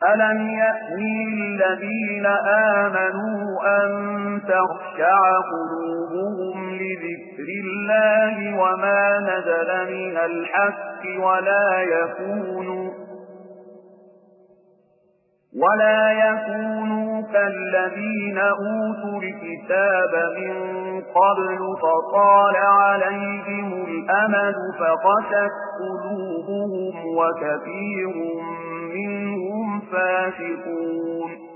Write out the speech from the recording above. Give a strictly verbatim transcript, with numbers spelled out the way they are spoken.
ألم يأني الذين آمنوا أن تخشع قلوبهم لذكر الله وما نزل من الحق ولا يكونوا ولا يكونوا كالذين أوتوا الكتاب من قبل فطال عليهم الأمد فقست قلوبهم وكثير منهم فاسقون